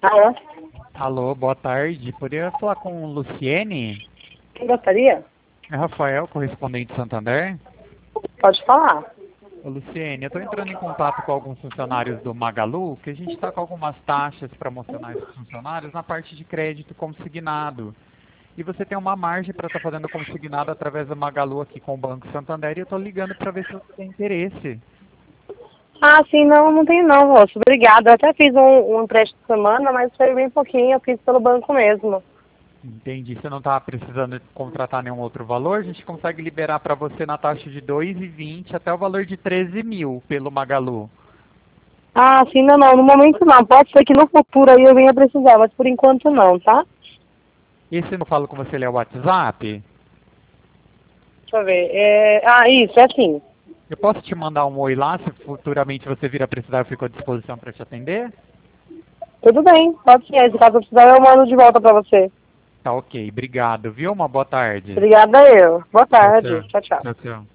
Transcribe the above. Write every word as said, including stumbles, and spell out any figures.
Alô? Alô, boa tarde. Poderia falar com Luciene? Quem gostaria? É Rafael, correspondente de Santander. Pode falar. Ô, Luciene, eu estou entrando em contato com alguns funcionários do Magalu, que a gente está com algumas taxas promocionais para os funcionários na parte de crédito consignado. E você tem uma margem para estar fazendo consignado através do Magalu aqui com o Banco Santander e eu estou ligando para ver se você tem interesse. Ah, sim, não, não tenho não, moço. Obrigada. Eu até fiz um, um empréstimo de semana, mas foi bem pouquinho. Eu fiz pelo banco mesmo. Entendi. Você não está precisando contratar nenhum outro valor? A gente consegue liberar para você na taxa de dois vírgula vinte até o valor de treze mil pelo Magalu. Ah, sim, não, não. No momento não. Pode ser que no futuro aí eu venha precisar, mas por enquanto não, tá? E se eu não falo com você, ele é o WhatsApp? Deixa eu ver. É... Ah, isso, é assim. Eu posso te mandar um oi lá, se futuramente você vir a precisar, eu fico à disposição para te atender? Tudo bem, pode ser. Se caso eu precisar, eu mando de volta pra você. Tá ok, obrigado, viu? Uma boa tarde. Obrigada eu. Boa Tchau, tarde. tchau. Tchau, tchau. Tchau, tchau.